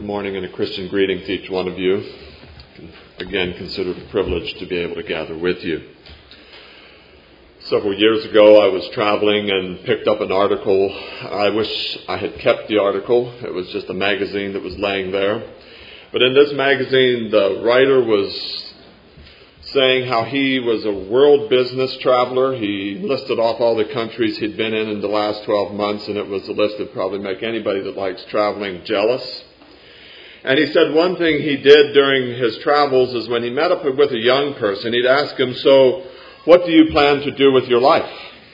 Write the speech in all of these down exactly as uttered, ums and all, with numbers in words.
morning and a Christian greeting to each one of you. Again, consider it a privilege to be able to gather with you. Several years ago, I was traveling and picked up an article. I wish I had kept the article. It was just a magazine that was laying there. But in this magazine, the writer was saying how he was a world business traveler. He listed off all the countries he'd been in in the last twelve months, and it was a list that would probably make anybody that likes traveling jealous. And he said one thing he did during his travels is when he met up with a young person, he'd ask him, "So, what do you plan to do with your life?"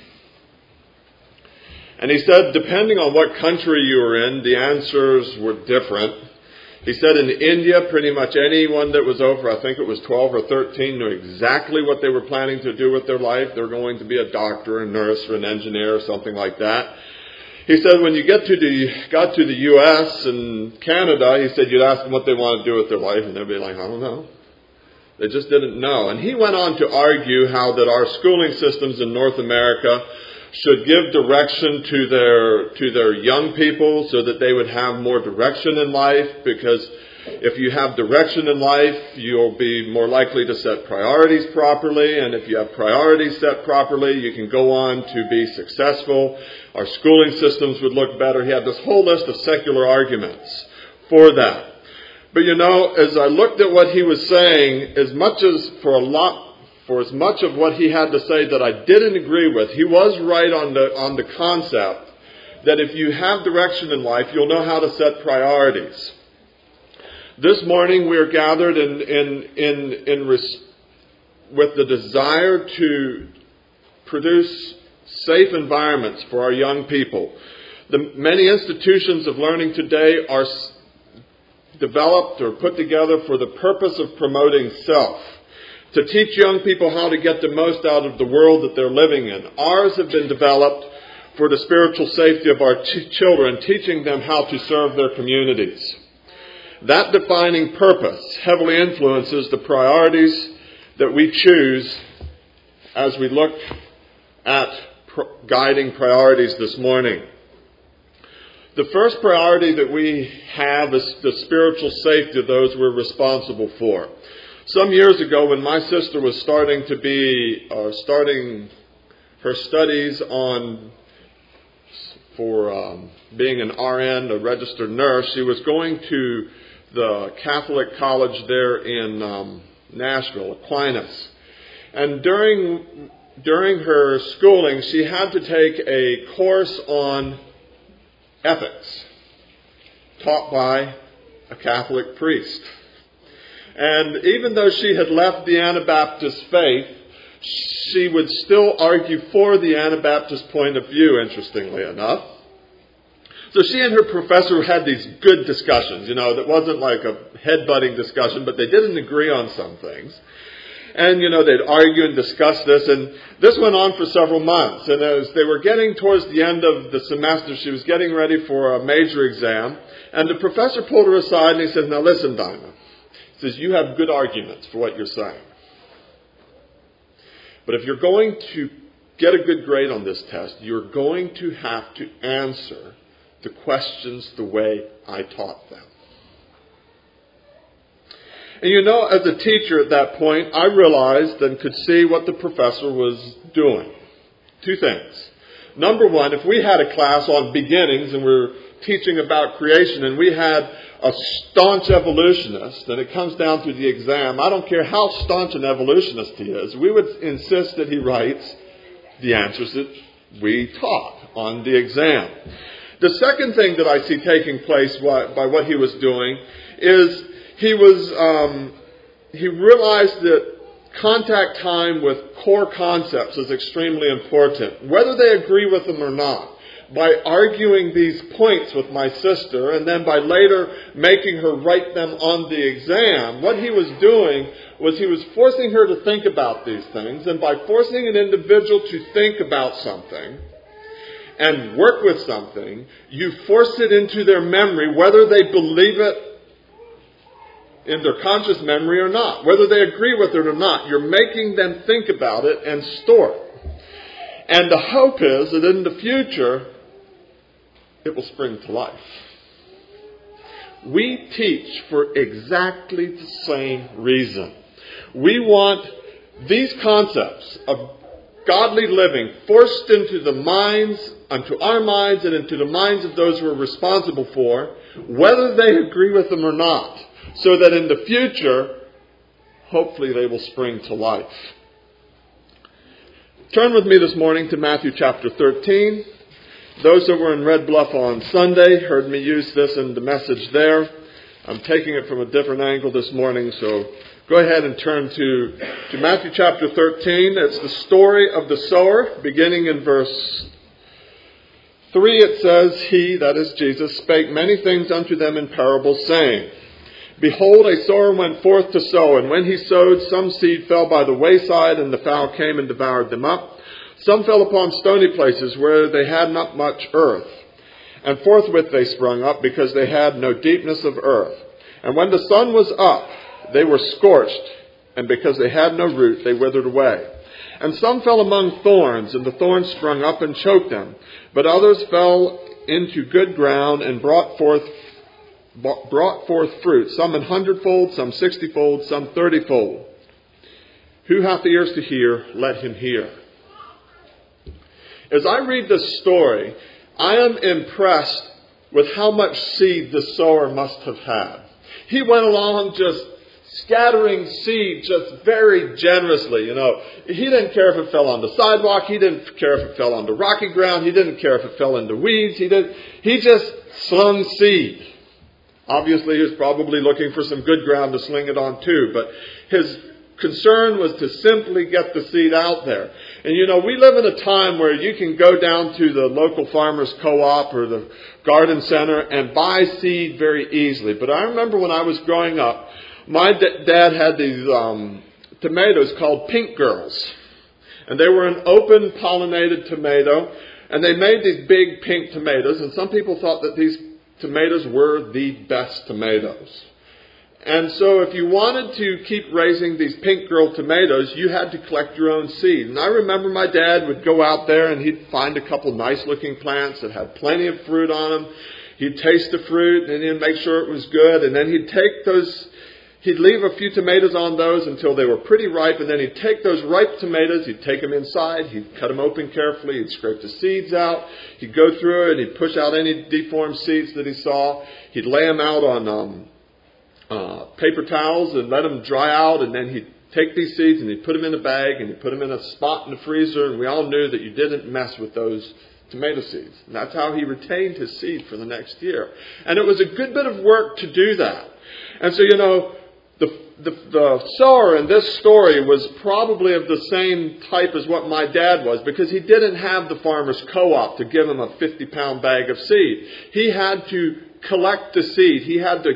And he said, depending on what country you were in, the answers were different. He said in India, pretty much anyone that was over, I think it was twelve or thirteen, knew exactly what they were planning to do with their life. They're going to be a doctor, a nurse, or an engineer, or something like that. He said when you get to the, got to the U S and Canada, he said you'd ask them what they want to do with their life, and they'd be like, I don't know. They just didn't know. And he went on to argue how that our schooling systems in North America should give direction to their to their young people so that they would have more direction in life, because if you have direction in life, you'll be more likely to set priorities properly, and if you have priorities set properly, you can go on to be successful. Our schooling systems would look better. He had this whole list of secular arguments for that. But you know, as I looked at what he was saying, as much as for a lot For as much of what he had to say that I didn't agree with, he was right on the on the concept that if you have direction in life, you'll know how to set priorities. This morning we are gathered in in in, in res, with the desire to produce safe environments for our young people. The many institutions of learning today are developed or put together for the purpose of promoting self, to teach young people how to get the most out of the world that they're living in. Ours have been developed for the spiritual safety of our t- children, teaching them how to serve their communities. That defining purpose heavily influences the priorities that we choose as we look at pr- guiding priorities this morning. The first priority that we have is the spiritual safety of those we're responsible for. Some years ago, when my sister was starting to be, uh, starting her studies on, for um, being an R N, a registered nurse, she was going to the Catholic college there in um, Nashville, Aquinas. And during, during her schooling, she had to take a course on ethics, taught by a Catholic priest. And even though she had left the Anabaptist faith, she would still argue for the Anabaptist point of view, interestingly enough. So she and her professor had these good discussions, you know, that wasn't like a head-butting discussion, but they didn't agree on some things. And, you know, they'd argue and discuss this, and this went on for several months. And as they were getting towards the end of the semester, she was getting ready for a major exam, and the professor pulled her aside and he said, "Now listen, Dinah. He says, you have good arguments for what you're saying. But if you're going to get a good grade on this test, you're going to have to answer the questions the way I taught them." And you know, as a teacher at that point, I realized and could see what the professor was doing. Two things. Number one, if we had a class on beginnings and we we're teaching about creation and we had a staunch evolutionist, and it comes down to the exam, I don't care how staunch an evolutionist he is, we would insist that he writes the answers that we taught on the exam. The second thing that I see taking place by what he was doing is he was um, he realized that contact time with core concepts is extremely important, whether they agree with them or not. By arguing these points with my sister and then by later making her write them on the exam, what he was doing was he was forcing her to think about these things. And by forcing an individual to think about something and work with something, you force it into their memory, whether they believe it in their conscious memory or not, whether they agree with it or not. You're making them think about it and store it. And the hope is that in the future, it will spring to life. we teach for exactly the same reason. We want these concepts of godly living forced into the minds, unto our minds, and into the minds of those who are responsible for, whether they agree with them or not, so that in the future, hopefully they will spring to life. Turn with me this morning to Matthew chapter thirteen. Those that were in Red Bluff on Sunday heard me use this in the message there. I'm taking it from a different angle this morning, so go ahead and turn to, to Matthew chapter thirteen. It's the story of the sower, beginning in verse three. It says, He, that is Jesus, spake many things unto them in parables, saying, Behold, a sower went forth to sow, and when he sowed, some seed fell by the wayside, and the fowl came and devoured them up. Some fell upon stony places where they had not much earth, and forthwith they sprung up, because they had no deepness of earth. And when the sun was up, they were scorched, and because they had no root, they withered away. And some fell among thorns, and the thorns sprung up and choked them. But others fell into good ground and brought forth brought forth fruit, some an hundredfold, some sixtyfold, some thirtyfold. Who hath ears to hear, let him hear. As I read this story, I am impressed with how much seed the sower must have had. He went along just scattering seed just very generously. You know, he didn't care if it fell on the sidewalk. He didn't care if it fell onto rocky ground. He didn't care if it fell into weeds. He did. He just slung seed. Obviously, he was probably looking for some good ground to sling it on too. But his concern was to simply get the seed out there. And you know, we live in a time where you can go down to the local farmers co-op or the garden center and buy seed very easily. But I remember when I was growing up, my d- dad had these um, tomatoes called Pink Girls. And they were an open pollinated tomato. And they made these big pink tomatoes. And some people thought that these tomatoes were the best tomatoes. And so if you wanted to keep raising these Pink Girl tomatoes, you had to collect your own seed. And I remember my dad would go out there and he'd find a couple nice looking plants that had plenty of fruit on them. He'd taste the fruit and he'd make sure it was good. And then he'd take those, he'd leave a few tomatoes on those until they were pretty ripe. And then he'd take those ripe tomatoes, he'd take them inside, he'd cut them open carefully, he'd scrape the seeds out. He'd go through it, he'd push out any deformed seeds that he saw. He'd lay them out on um, uh, paper towels and let them dry out. And then he'd take these seeds and he'd put them in a bag and he'd put them in a spot in the freezer. And we all knew that you didn't mess with those tomato seeds. And that's how he retained his seed for the next year. And it was a good bit of work to do that. And so, you know, The, the, the sower in this story was probably of the same type as what my dad was, because he didn't have the farmer's co-op to give him a fifty pound bag of seed. He had to collect the seed. He had to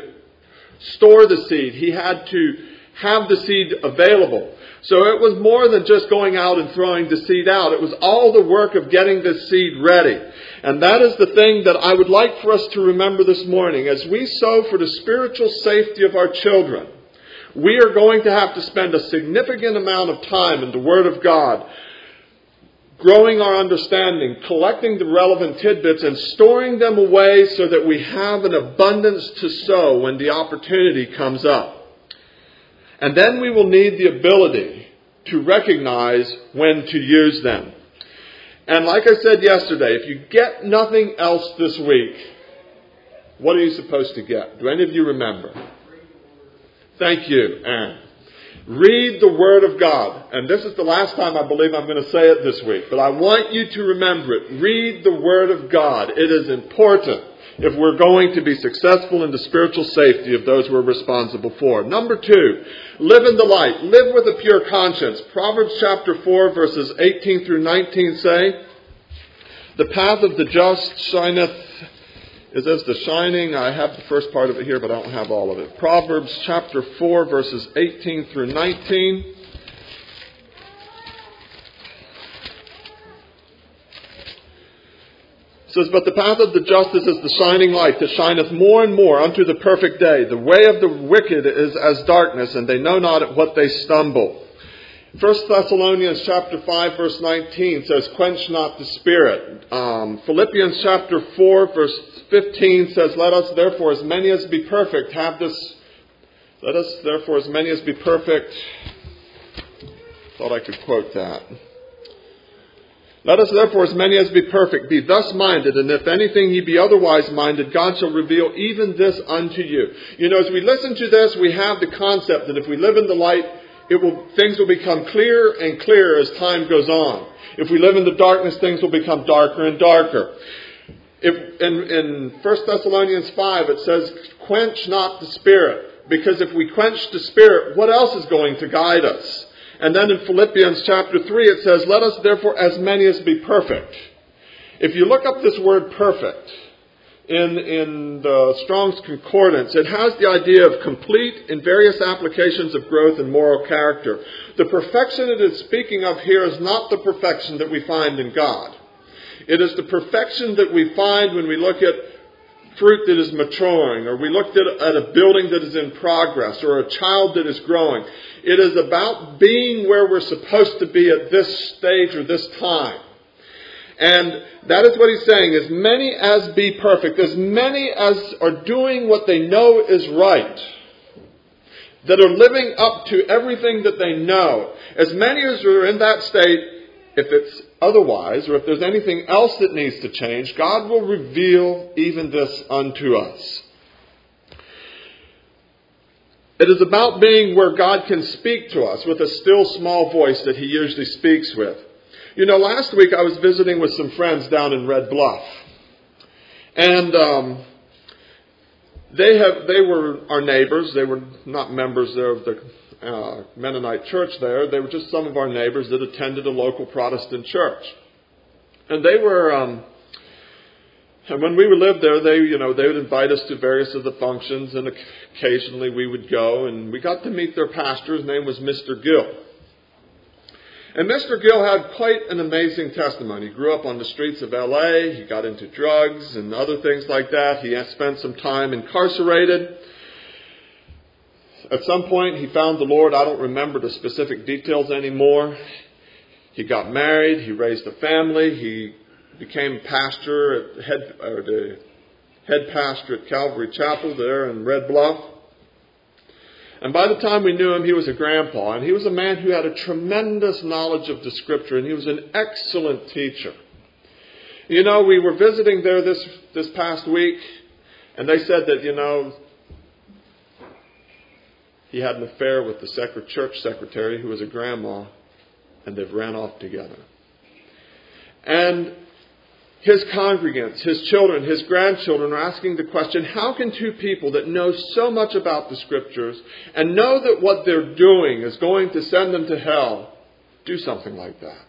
store the seed. He had to have the seed available. So it was more than just going out and throwing the seed out. It was all the work of getting this seed ready. And that is the thing that I would like for us to remember this morning. As we sow for the spiritual safety of our children, we are going to have to spend a significant amount of time in the Word of God, growing our understanding, collecting the relevant tidbits, and storing them away so that we have an abundance to sow when the opportunity comes up. And then we will need the ability to recognize when to use them. And like I said yesterday, if you get nothing else this week, what are you supposed to get? Do any of you remember? Thank you, Aaron. Read the Word of God. And this is the last time I believe I'm going to say it this week. But I want you to remember it. Read the Word of God. It is important if we're going to be successful in the spiritual safety of those we're responsible for. Number two, live in the light. Live with a pure conscience. Proverbs chapter four, verses eighteen through nineteen say, The path of the just shineth is as the shining. I have the first part of it here, but I don't have all of it. Proverbs chapter four, verses eighteen through nineteen. It says, But the path of the just is as the shining light, that shineth more and more unto the perfect day. The way of the wicked is as darkness, and they know not at what they stumble. First Thessalonians chapter five verse nineteen says, quench not the spirit. Um, Philippians chapter four verse fifteen says, let us therefore as many as be perfect have this, let us therefore as many as be perfect. Thought I could quote that. Let us therefore as many as be perfect be thus minded, and if anything ye be otherwise minded, God shall reveal even this unto you. You know, as we listen to this, we have the concept that if we live in the light, it will, things will become clearer and clearer as time goes on. If we live in the darkness, things will become darker and darker. If, in, in First Thessalonians five, it says, quench not the spirit. Because if we quench the spirit, what else is going to guide us? And then in Philippians chapter three, it says, let us therefore as many as be perfect. If you look up this word perfect, In, in the Strong's Concordance, it has the idea of complete in various applications of growth and moral character. The perfection it is speaking of here is not the perfection that we find in God. It is the perfection that we find when we look at fruit that is maturing, or we look at, at a building that is in progress, or a child that is growing. It is about being where we're supposed to be at this stage or this time. And that is what he's saying. As many as be perfect, as many as are doing what they know is right, that are living up to everything that they know, as many as are in that state, if it's otherwise, or if there's anything else that needs to change, God will reveal even this unto us. It is about being where God can speak to us with a still small voice that he usually speaks with. You know, last week I was visiting with some friends down in Red Bluff. And um, they have they were our neighbors. They were not members there of the uh, Mennonite church there. They were just some of our neighbors that attended a local Protestant church. And they were, um, and when we would live there, they, you know, they would invite us to various of the functions, and occasionally we would go. And we got to meet their pastor. His name was Mister Gill. And Mister Gill had quite an amazing testimony. He grew up on the streets of L A. He got into drugs and other things like that. He had spent some time incarcerated. At some point, he found the Lord. I don't remember the specific details anymore. He got married. He raised a family. He became pastor at head, or the head pastor at Calvary Chapel there in Red Bluff. And by the time we knew him, he was a grandpa. And he was a man who had a tremendous knowledge of the Scripture. And he was an excellent teacher. You know, we were visiting there this, this past week. And they said that, you know, he had an affair with the sec- church secretary who was a grandma. And they've ran off together. And his congregants, his children, his grandchildren are asking the question, how can two people that know so much about the Scriptures and know that what they're doing is going to send them to hell, do something like that?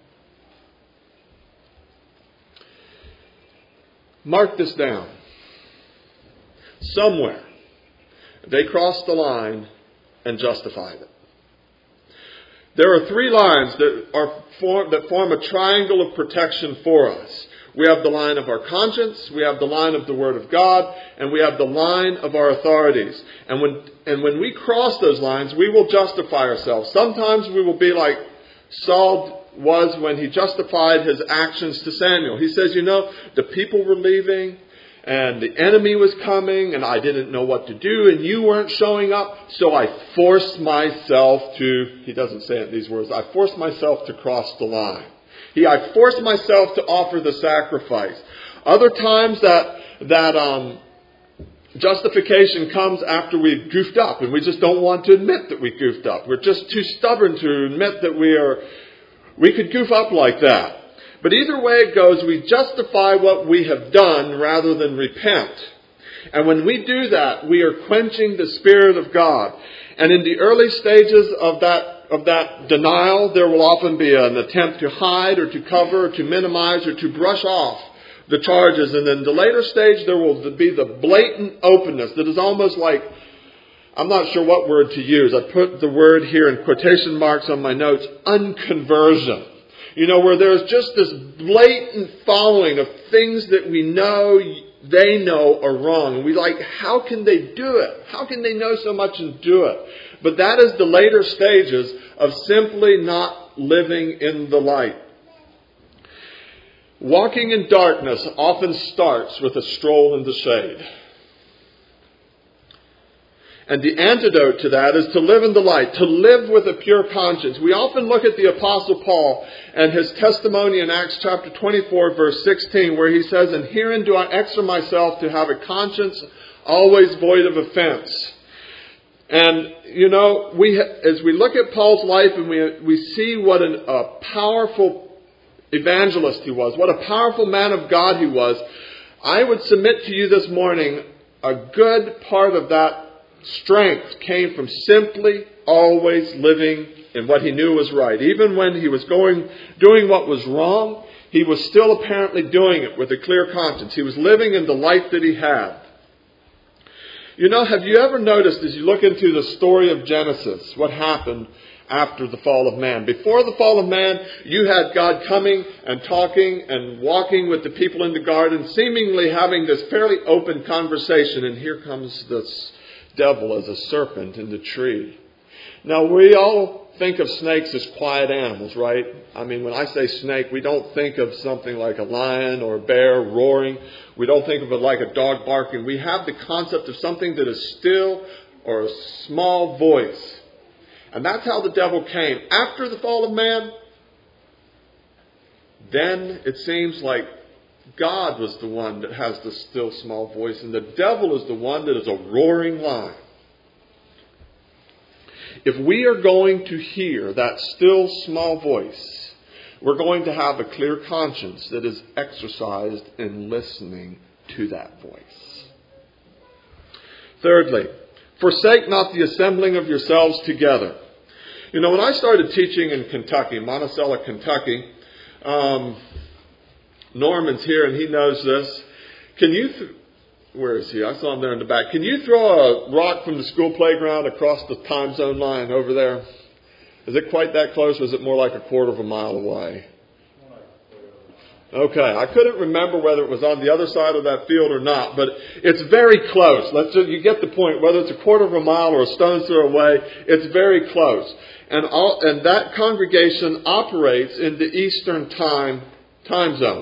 Mark this down. Somewhere they crossed the line and justified it. There are three lines that are form, that form a triangle of protection for us. We have the line of our conscience, we have the line of the Word of God, and we have the line of our authorities. And when and when we cross those lines, we will justify ourselves. Sometimes we will be like Saul was when he justified his actions to Samuel. He says, you know, the people were leaving, and the enemy was coming, and I didn't know what to do, and you weren't showing up, so I forced myself to, he doesn't say it in these words, I forced myself to cross the line. He, I forced myself to offer the sacrifice. Other times that that um, justification comes after we've goofed up, and we just don't want to admit that we goofed up. We're just too stubborn to admit that we are we could goof up like that. But either way it goes, we justify what we have done rather than repent. And when we do that, we are quenching the Spirit of God. And in the early stages of that of that denial, there will often be an attempt to hide or to cover or to minimize or to brush off the charges. And in the later stage, there will be the blatant openness that is almost like, I'm not sure what word to use. I put the word here in quotation marks on my notes, unconversion. You know, where there's just this blatant following of things that we know they know are wrong. And we like, how can they do it? How can they know so much and do it? But that is the later stages of simply not living in the light. Walking in darkness often starts with a stroll in the shade. And the antidote to that is to live in the light, to live with a pure conscience. We often look at the Apostle Paul and his testimony in Acts chapter twenty-four, verse sixteen, where he says, "And herein do I exhort myself to have a conscience always void of offense." And, you know, we as we look at Paul's life and we we see what an, a powerful evangelist he was, what a powerful man of God he was, I would submit to you this morning, a good part of that strength came from simply always living in what he knew was right. Even when he was going, doing what was wrong, he was still apparently doing it with a clear conscience. He was living in the light that he had. You know, have you ever noticed as you look into the story of Genesis, what happened after the fall of man? Before the fall of man, you had God coming and talking and walking with the people in the garden, seemingly having this fairly open conversation. And here comes this devil as a serpent in the tree. Now, we all think of snakes as quiet animals, right? I mean, when I say snake, we don't think of something like a lion or a bear roaring. We don't think of it like a dog barking. We have the concept of something that is still or a small voice. And that's how the devil came. After the fall of man, then it seems like God was the one that has the still small voice, and the devil is the one that is a roaring lion. If we are going to hear that still small voice, we're going to have a clear conscience that is exercised in listening to that voice. Thirdly, forsake not the assembling of yourselves together. You know, when I started teaching in Kentucky, Monticello, Kentucky, um, Norman's here and he knows this. Can you, th- where is he? I saw him there in the back. Can you throw a rock from the school playground across the time zone line over there? Is it quite that close or is it more like a quarter of a mile away? Okay, I couldn't remember whether it was on the other side of that field or not, but it's very close. Let's just, you get the point. Whether it's a quarter of a mile or a stone's throw away, it's very close. And all, and that congregation operates in the Eastern time time zone.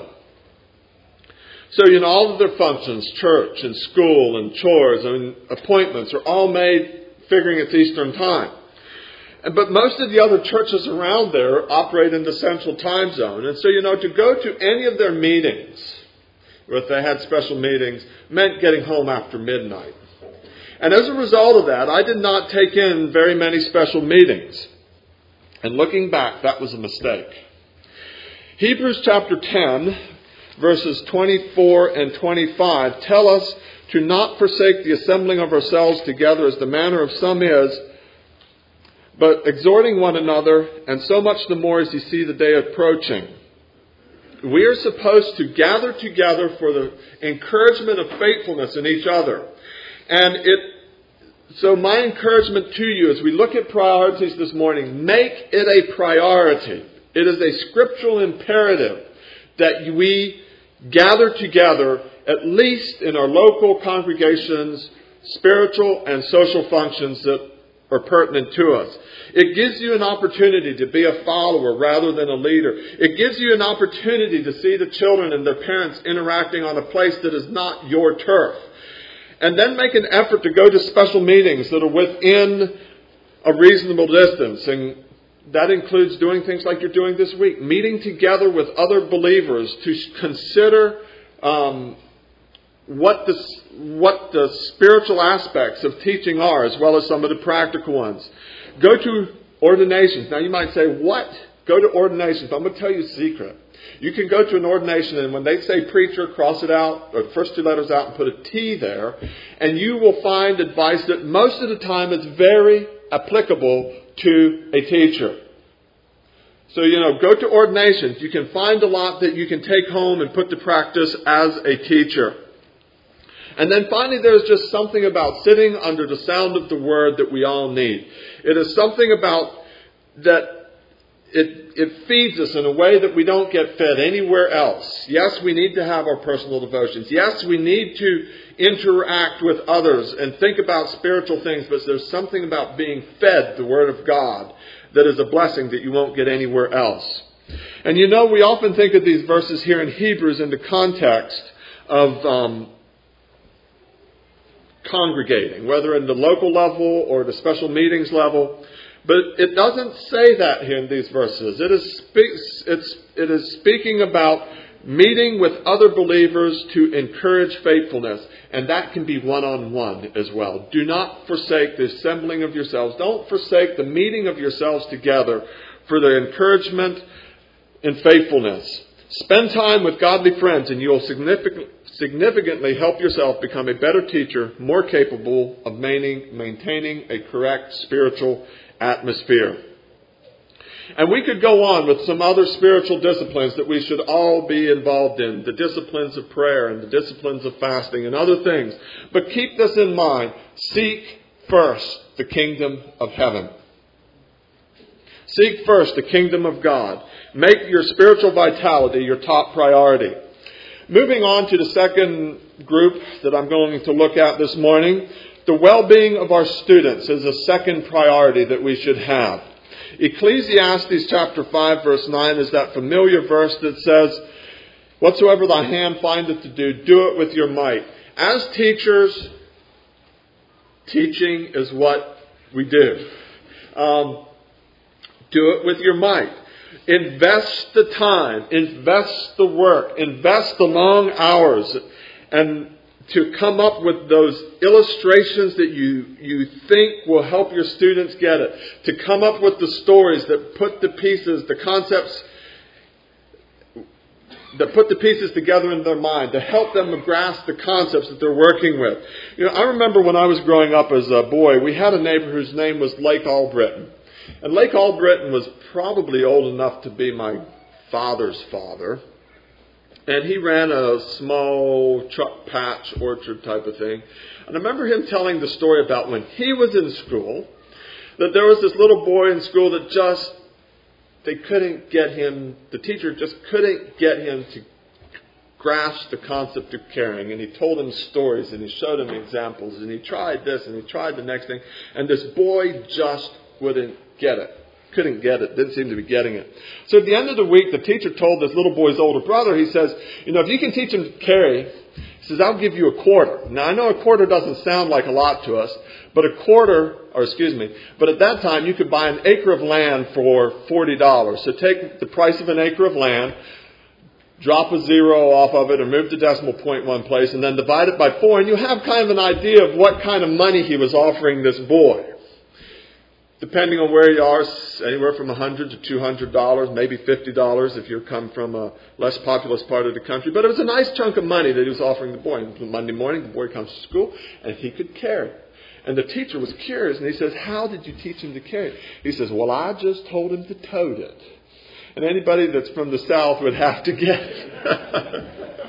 So, you know, all of their functions, church and school and chores and appointments are all made figuring it's Eastern time. But most of the other churches around there operate in the Central Time Zone. And so, you know, to go to any of their meetings, or if they had special meetings, meant getting home after midnight. And as a result of that, I did not take in very many special meetings. And looking back, that was a mistake. Hebrews chapter ten, verses twenty-four and twenty-five tell us to not forsake the assembling of ourselves together as the manner of some is, but exhorting one another, and so much the more as you see the day approaching. We are supposed to gather together for the encouragement of faithfulness in each other. And it, so my encouragement to you as we look at priorities this morning, make it a priority. It is a scriptural imperative that we gather together, at least in our local congregations, spiritual and social functions that are pertinent to us. It gives you an opportunity to be a follower rather than a leader. It gives you an opportunity to see the children and their parents interacting on a place that is not your turf. And then make an effort to go to special meetings that are within a reasonable distance. And that includes doing things like you're doing this week. Meeting together with other believers to consider um, what the, what the spiritual aspects of teaching are, as well as some of the practical ones. Go to ordinations. Now you might say, what? Go to ordinations. I'm going to tell you a secret. You can go to an ordination and when they say preacher, cross it out, or the first two letters out and put a T there. And you will find advice that most of the time is very applicable to a teacher. So, you know, go to ordinations. You can find a lot that you can take home and put to practice as a teacher. And then finally, there's just something about sitting under the sound of the word that we all need. It is something about that it it feeds us in a way that we don't get fed anywhere else. Yes, we need to have our personal devotions. Yes, we need to interact with others and think about spiritual things, but there's something about being fed the Word of God that is a blessing that you won't get anywhere else. And you know, we often think of these verses here in Hebrews in the context of um, congregating, whether in the local level or the special meetings level. But it doesn't say that here in these verses. It is, spe- it's, it is speaking about meeting with other believers to encourage faithfulness. And that can be one-on-one as well. Do not forsake the assembling of yourselves. Don't forsake the meeting of yourselves together for the encouragement and faithfulness. Spend time with godly friends and you'll significantly, significantly help yourself become a better teacher, more capable of maintaining, maintaining a correct spiritual atmosphere. And we could go on with some other spiritual disciplines that we should all be involved in. The disciplines of prayer and the disciplines of fasting and other things. But keep this in mind. Seek first the kingdom of heaven. Seek first the kingdom of God. Make your spiritual vitality your top priority. Moving on to the second group that I'm going to look at this morning. The well-being of our students is a second priority that we should have. Ecclesiastes chapter five verse nine is that familiar verse that says, whatsoever thy hand findeth to do, do it with your might. As teachers, teaching is what we do. Um, do it with your might. Invest the time, invest the work, invest the long hours, and to come up with those illustrations that you, you think will help your students get it. To come up with the stories that put the pieces, the concepts, that put the pieces together in their mind. To help them grasp the concepts that they're working with. You know, I remember when I was growing up as a boy, we had a neighbor whose name was Lake Albritton. And Lake Albritton was probably old enough to be my father's father. And he ran a small truck patch orchard type of thing. And I remember him telling the story about when he was in school, that there was this little boy in school that just, they couldn't get him, the teacher just couldn't get him to grasp the concept of caring. And he told him stories and he showed him examples. And he tried this and he tried the next thing. And this boy just wouldn't get it. Couldn't get it. Didn't seem to be getting it. So at the end of the week, the teacher told this little boy's older brother, he says, you know, if you can teach him to carry, he says, I'll give you a quarter. Now, I know a quarter doesn't sound like a lot to us, but a quarter, or excuse me, but at that time, you could buy an acre of land for forty dollars. So take the price of an acre of land, drop a zero off of it, or move the decimal point one place, and then divide it by four, and you have kind of an idea of what kind of money he was offering this boy. Depending on where you are, anywhere from one hundred dollars to two hundred dollars, maybe fifty dollars if you come from a less populous part of the country. But it was a nice chunk of money that he was offering the boy. And Monday morning, the boy comes to school, and he could carry. And the teacher was curious, and he says, how did you teach him to carry? He says, well, I just told him to tote it. And anybody that's from the South would have to get it.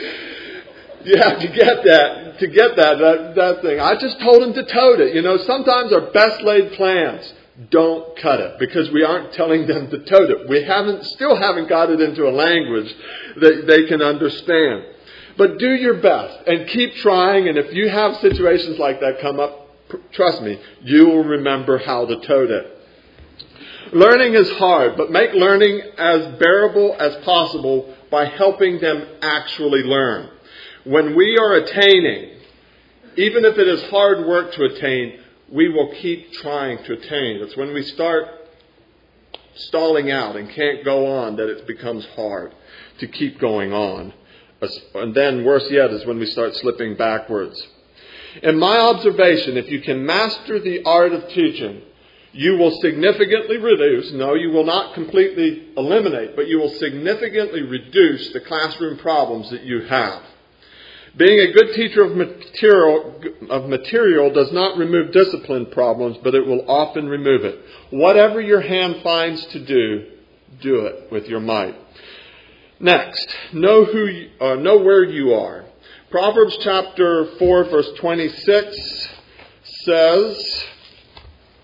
You have to get that, to get that, that, that thing. I just told him to tote it. You know, sometimes our best laid plans don't cut it because we aren't telling them to tote it. We haven't, still haven't got it into a language that they can understand. But do your best and keep trying. And if you have situations like that come up, trust me, you will remember how to tote it. Learning is hard, but make learning as bearable as possible by helping them actually learn. When we are attaining, even if it is hard work to attain, we will keep trying to attain. It's when we start stalling out and can't go on that it becomes hard to keep going on. And then worse yet is when we start slipping backwards. In my observation, if you can master the art of teaching, you will significantly reduce, no, you will not completely eliminate, but you will significantly reduce the classroom problems that you have. Being a good teacher of material, of material does not remove discipline problems, but it will often remove it. Whatever your hand finds to do, do it with your might. Next, know who, you, uh, know where you are. Proverbs chapter four, verse twenty-six says,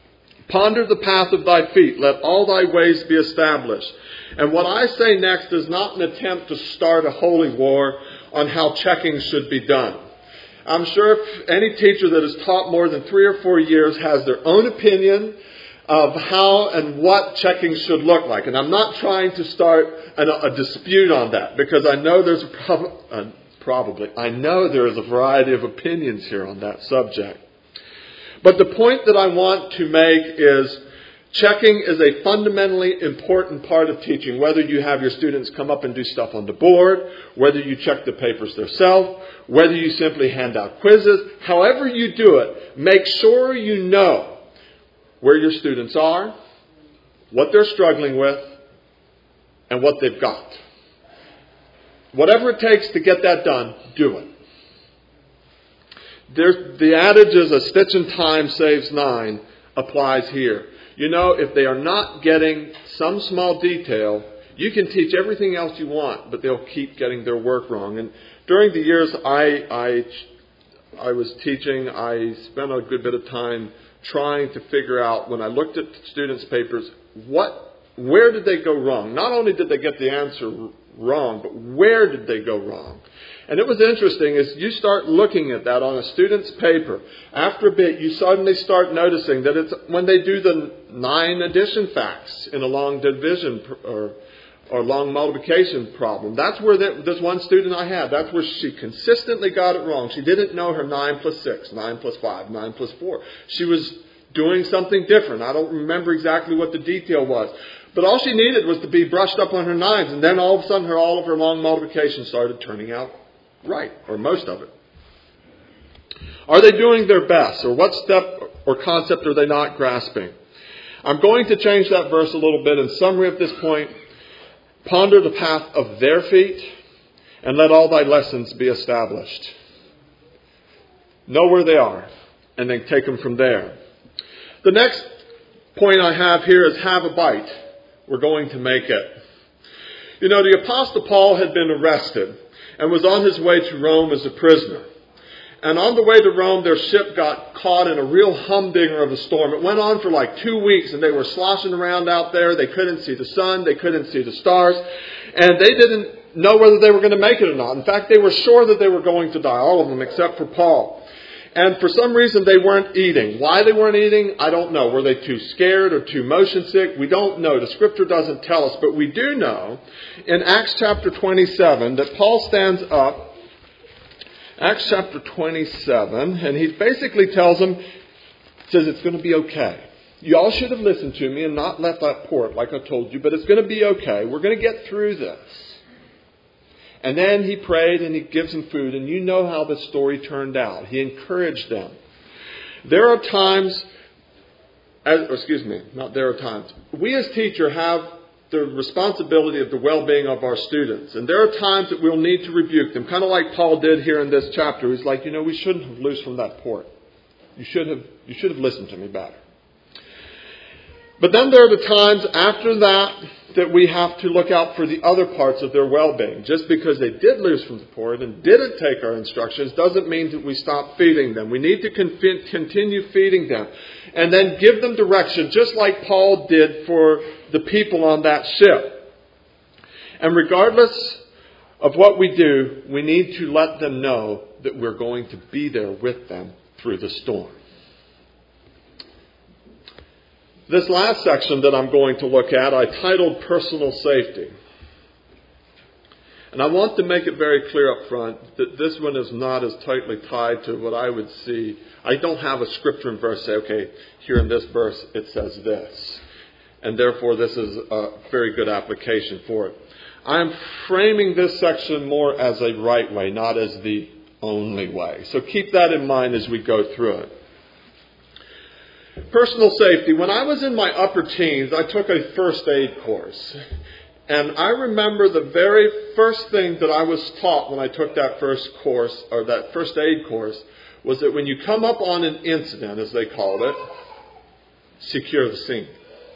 Ponder the path of thy feet. Let all thy ways be established. And what I say next is not an attempt to start a holy war on how checking should be done. I'm sure if any teacher that has taught more than three or four years has their own opinion of how and what checking should look like. And I'm not trying to start an, a dispute on that, because I know there's a prob- uh, probably, I know there is a variety of opinions here on that subject. But the point that I want to make is checking is a fundamentally important part of teaching, whether you have your students come up and do stuff on the board, whether you check the papers themselves, whether you simply hand out quizzes. However you do it, make sure you know where your students are, what they're struggling with, and what they've got. Whatever it takes to get that done, do it. There's, the adage is a stitch in time saves nine applies here. You know, if they are not getting some small detail, you can teach everything else you want, but they'll keep getting their work wrong. And during the years I, I, I was teaching, I spent a good bit of time trying to figure out, when I looked at students' papers, what, where did they go wrong? Not only did they get the answer wrong, but where did they go wrong? And it was interesting, as you start looking at that on a student's paper, after a bit you suddenly start noticing that it's when they do the nine addition facts in a long division or or long multiplication problem. That's where the, this one student I had, that's where she consistently got it wrong. She didn't know her nine plus six, nine plus five, nine plus four. She was doing something different. I don't remember exactly what the detail was. But all she needed was to be brushed up on her nines, and then all of a sudden her, all of her long multiplication started turning out right, or most of it. Are they doing their best? Or what step or concept are they not grasping? I'm going to change that verse a little bit. In summary at this point, ponder the path of their feet, and let all thy lessons be established. Know where they are, and then take them from there. The next point I have here is have a bite. We're going to make it. You know, the Apostle Paul had been arrested and was on his way to Rome as a prisoner. And on the way to Rome, their ship got caught in a real humdinger of a storm. It went on for like two weeks, and they were sloshing around out there. They couldn't see the sun. They couldn't see the stars. And they didn't know whether they were going to make it or not. In fact, they were sure that they were going to die, all of them except for Paul. And for some reason, they weren't eating. Why they weren't eating, I don't know. Were they too scared or too motion sick? We don't know. The Scripture doesn't tell us. But we do know in Acts chapter twenty-seven that Paul stands up, Acts chapter twenty-seven, and he basically tells them, says it's going to be okay. You all should have listened to me and not left that port like I told you, but it's going to be okay. We're going to get through this. And then he prayed and he gives them food, and you know how the story turned out. He encouraged them. There are times, as, excuse me, not there are times. We as teachers have the responsibility of the well-being of our students. And there are times that we'll need to rebuke them, kind of like Paul did here in this chapter. He's like, you know, we shouldn't have loosed from that port. You should have, you should have listened to me better. But then there are the times after that that we have to look out for the other parts of their well-being. Just because they did loose from the port and didn't take our instructions doesn't mean that we stop feeding them. We need to con- continue feeding them and then give them direction, just like Paul did for the people on that ship. And regardless of what we do, we need to let them know that we're going to be there with them through the storm. This last section that I'm going to look at, I titled Personal Safety. And I want to make it very clear up front that this one is not as tightly tied to what I would see. I don't have a scripture and verse say, okay, here in this verse it says this. And therefore this is a very good application for it. I'm framing this section more as a right way, not as the only way. So keep that in mind as we go through it. Personal safety. When I was in my upper teens, I took a first aid course. And I remember the very first thing that I was taught when I took that first course, or that first aid course, was that when you come up on an incident, as they called it, secure the scene.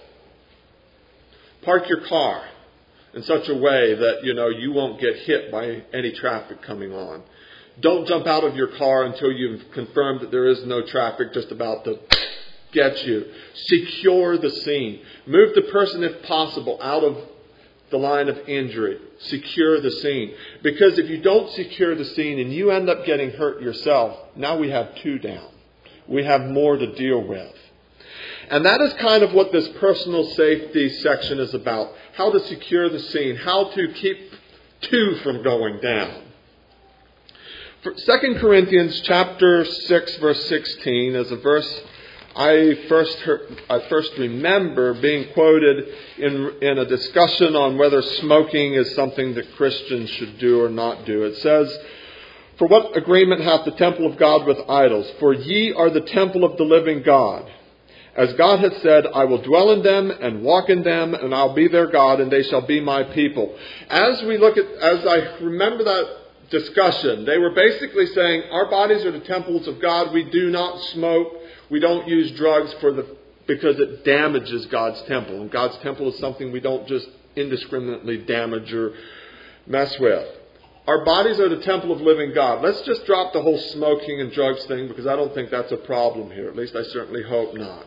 Park your car in such a way that, you know, you won't get hit by any traffic coming on. Don't jump out of your car until you've confirmed that there is no traffic just about to get you. Secure the scene. Move the person, if possible, out of the line of injury. Secure the scene. Because if you don't secure the scene and you end up getting hurt yourself, now we have two down. We have more to deal with. And that is kind of what this personal safety section is about. How to secure the scene. How to keep two from going down. For Second Corinthians chapter six, verse sixteen is a verse I first heard, I first remember being quoted in, in a discussion on whether smoking is something that Christians should do or not do. It says, "For what agreement hath the temple of God with idols? For ye are the temple of the living God. As God hath said, I will dwell in them and walk in them, and I'll be their God, and they shall be my people." As we look at, as I remember that discussion, they were basically saying, our bodies are the temples of God. We do not smoke. We don't use drugs for the because it damages God's temple. And God's temple is something we don't just indiscriminately damage or mess with. Our bodies are the temple of living God. Let's just drop the whole smoking and drugs thing, because I don't think that's a problem here. At least I certainly hope not.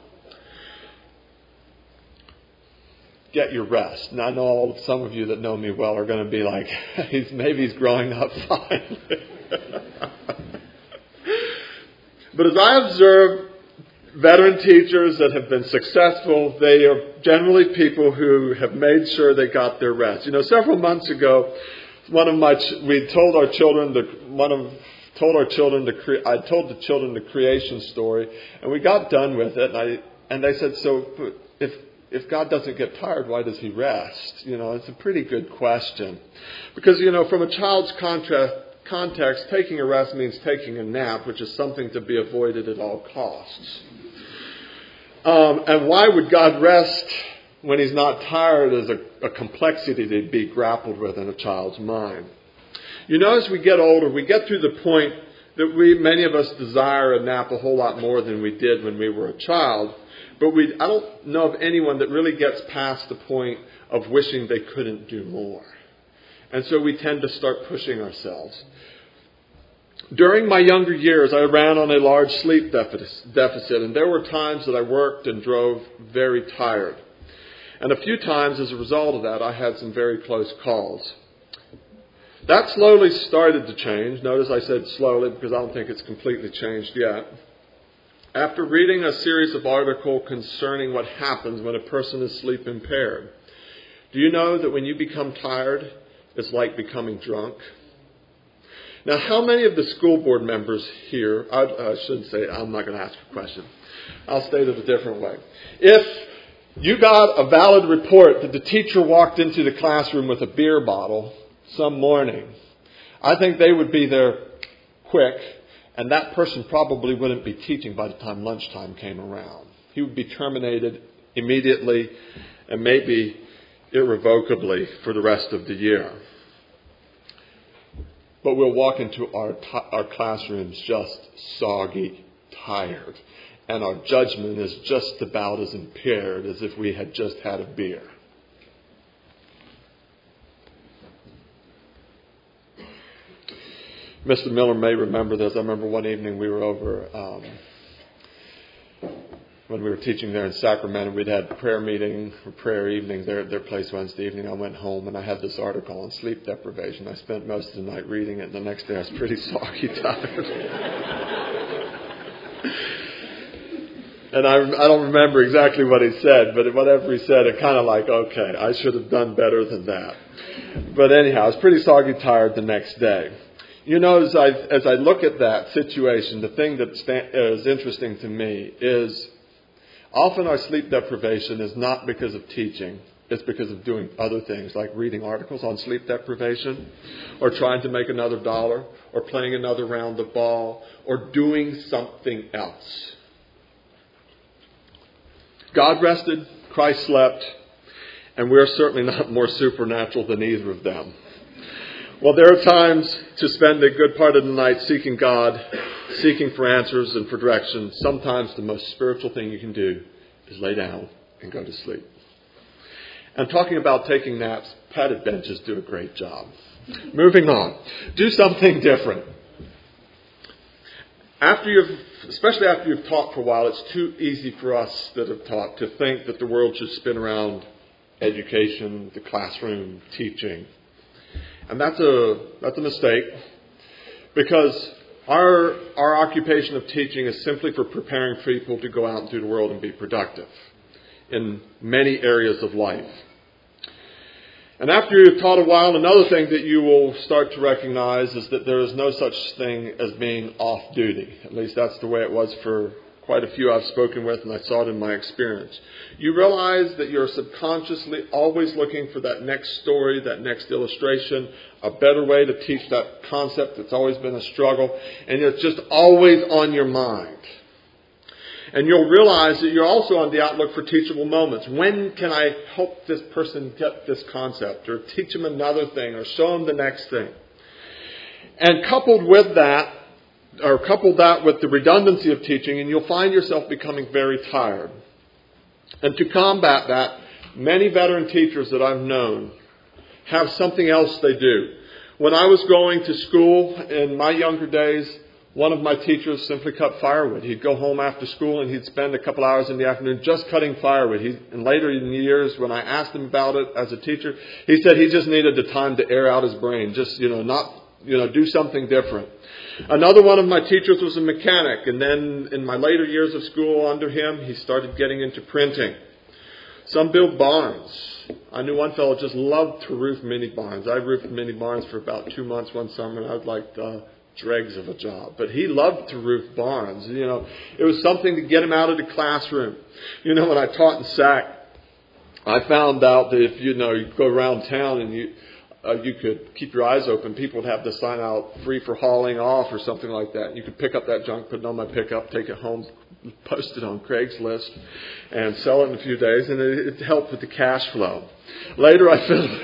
Get your rest. And I know all, some of you that know me well are going to be like, he's, maybe he's growing up finally. But as I observe veteran teachers that have been successful, they are generally people who have made sure they got their rest. You know, several months ago, one of my we told our children the one of told our children the cre- I told the children the creation story, and we got done with it, and I and they said, so if if God doesn't get tired, why does he rest? You know, it's a pretty good question, because you know, from a child's contrast. context, taking a rest means taking a nap, which is something to be avoided at all costs. Um, and why would God rest when he's not tired is a, a complexity to be grappled with in a child's mind. You know, as we get older, we get to the point that we, many of us desire a nap a whole lot more than we did when we were a child. But we, I don't know of anyone that really gets past the point of wishing they couldn't do more. And so we tend to start pushing ourselves. During my younger years, I ran on a large sleep deficit, and there were times that I worked and drove very tired. And a few times as a result of that, I had some very close calls. That slowly started to change. Notice I said slowly because I don't think it's completely changed yet. After reading a series of articles concerning what happens when a person is sleep impaired. Do you know that when you become tired, it's like becoming drunk? Now, how many of the school board members here, I, I shouldn't say, I'm not going to ask a question. I'll state it a different way. If you got a valid report that the teacher walked into the classroom with a beer bottle some morning, I think they would be there quick, and that person probably wouldn't be teaching by the time lunchtime came around. He would be terminated immediately and maybe irrevocably for the rest of the year. But we'll walk into our t- our classrooms just soggy, tired. And our judgment is just about as impaired as if we had just had a beer. Mister Miller may remember this. I remember one evening we were over, um, when we were teaching there in Sacramento, we'd had prayer meeting or prayer evening there at their place Wednesday evening. I went home and I had this article on sleep deprivation. I spent most of the night reading it, and the next day I was pretty soggy tired. And I, I don't remember exactly what he said, but whatever he said, it kind of like, okay, I should have done better than that. But anyhow, I was pretty soggy tired the next day. You know, as I, as I look at that situation, the thing that is interesting to me is often our sleep deprivation is not because of teaching. It's because of doing other things, like reading articles on sleep deprivation, or trying to make another dollar, or playing another round of ball, or doing something else. God rested, Christ slept, and we're certainly not more supernatural than either of them. Well, there are times to spend a good part of the night seeking God, seeking for answers and for direction. Sometimes the most spiritual thing you can do is lay down and go to sleep. I'm talking about taking naps. Padded benches do a great job. Moving on. Do something different. after you've, especially after you've taught for a while, it's too easy for us that have taught to think that the world should spin around education, the classroom, teaching. And that's a that's a mistake, because our our occupation of teaching is simply for preparing people to go out into the world and be productive in many areas of life. And after you've taught a while, another thing that you will start to recognize is that there is no such thing as being off duty. At least that's the way it was for quite a few I've spoken with, and I saw it in my experience. You realize that you're subconsciously always looking for that next story, that next illustration, a better way to teach that concept that's always been a struggle, and it's just always on your mind. And you'll realize that you're also on the outlook for teachable moments. When can I help this person get this concept, or teach them another thing, or show them the next thing? And coupled with that, or couple that with the redundancy of teaching, and you'll find yourself becoming very tired. And to combat that, many veteran teachers that I've known have something else they do. When I was going to school in my younger days, one of my teachers simply cut firewood. He'd go home after school and he'd spend a couple hours in the afternoon just cutting firewood. He, and later in the years, when I asked him about it as a teacher, he said he just needed the time to air out his brain, just, you know, not, you know, do something different. Another one of my teachers was a mechanic, and then in my later years of school under him, he started getting into printing. Some built barns. I knew one fellow just loved to roof mini barns. I roofed mini barns for about two months one summer, and I was like the dregs of a job. But he loved to roof barns. You know, it was something to get him out of the classroom. You know, when I taught in S A C, I found out that if, you know, you go around town and you Uh, you could keep your eyes open. People would have the sign out, free for hauling off or something like that. You could pick up that junk, put it on my pickup, take it home, post it on Craigslist, and sell it in a few days, and it, it helped with the cash flow. Later I fiddled,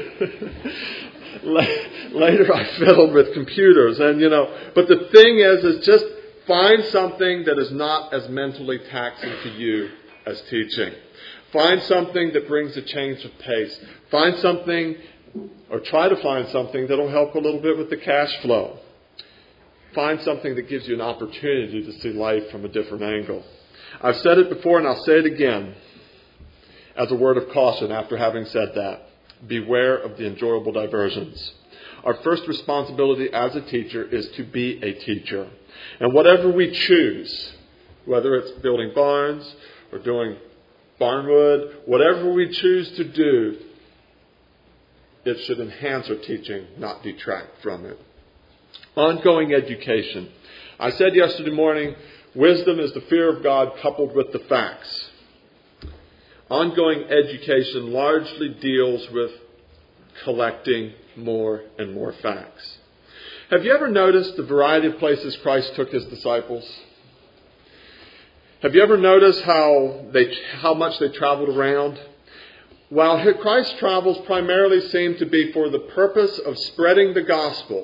later I fiddled with computers, and you know, but the thing is, is just find something that is not as mentally taxing to you as teaching. Find something that brings a change of pace. Find something, or try to find something that will help a little bit with the cash flow. Find something that gives you an opportunity to see life from a different angle. I've said it before and I'll say it again as a word of caution after having said that. Beware of the enjoyable diversions. Our first responsibility as a teacher is to be a teacher. And whatever we choose, whether it's building barns or doing barnwood, whatever we choose to do, it should enhance our teaching, not detract from it. Ongoing education. I said yesterday morning, wisdom is the fear of God coupled with the facts. Ongoing education largely deals with collecting more and more facts. Have you ever noticed the variety of places Christ took his disciples? Have you ever noticed how they, how much they traveled around? While Christ's travels primarily seem to be for the purpose of spreading the gospel,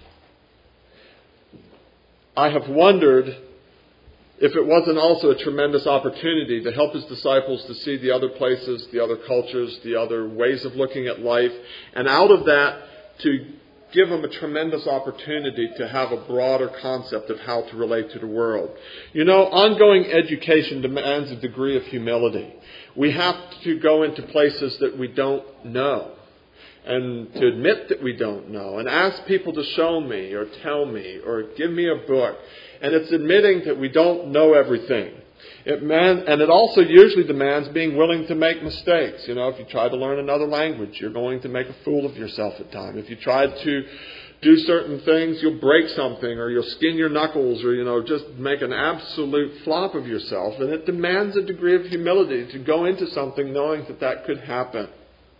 I have wondered if it wasn't also a tremendous opportunity to help his disciples to see the other places, the other cultures, the other ways of looking at life, and out of that to give them a tremendous opportunity to have a broader concept of how to relate to the world. You know, ongoing education demands a degree of humility. We have to go into places that we don't know, and to admit that we don't know, and ask people to show me or tell me or give me a book. And it's admitting that we don't know everything. It man, and it also usually demands being willing to make mistakes. You know, if you try to learn another language, you're going to make a fool of yourself at times. If you try to do certain things, you'll break something, or you'll skin your knuckles, or, you know, just make an absolute flop of yourself. And it demands a degree of humility to go into something knowing that that could happen.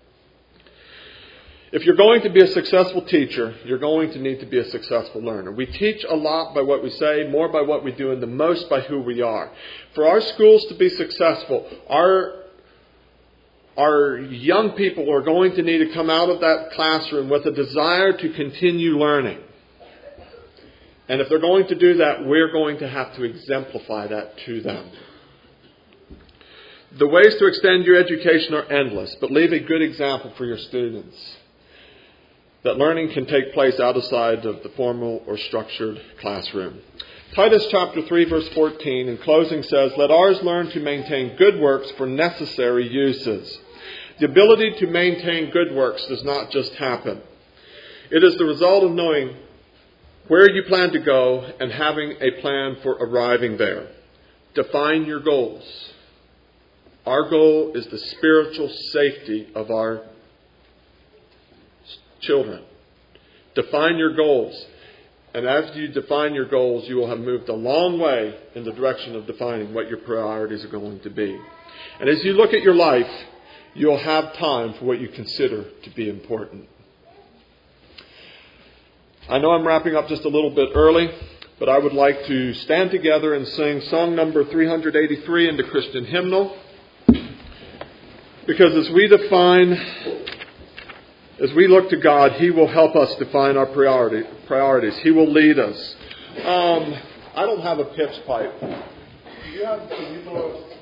If you're going to be a successful teacher, you're going to need to be a successful learner. We teach a lot by what we say, more by what we do, and the most by who we are. For our schools to be successful, our, our young people are going to need to come out of that classroom with a desire to continue learning. And if they're going to do that, we're going to have to exemplify that to them. The ways to extend your education are endless, but leave a good example for your students. That learning can take place outside of the formal or structured classroom. Titus chapter three verse fourteen in closing says, "Let ours learn to maintain good works for necessary uses." The ability to maintain good works does not just happen. It is the result of knowing where you plan to go and having a plan for arriving there. Define your goals. Our goal is the spiritual safety of our children. Define your goals. And as you define your goals, you will have moved a long way in the direction of defining what your priorities are going to be. And as you look at your life, you'll have time for what you consider to be important. I know I'm wrapping up just a little bit early, but I would like to stand together and sing song number three eighty-three in the Christian hymnal. Because as we define, as we look to God, He will help us define our priority, priorities. He will lead us. Um, I don't have a pitch pipe. Do you have, can you blow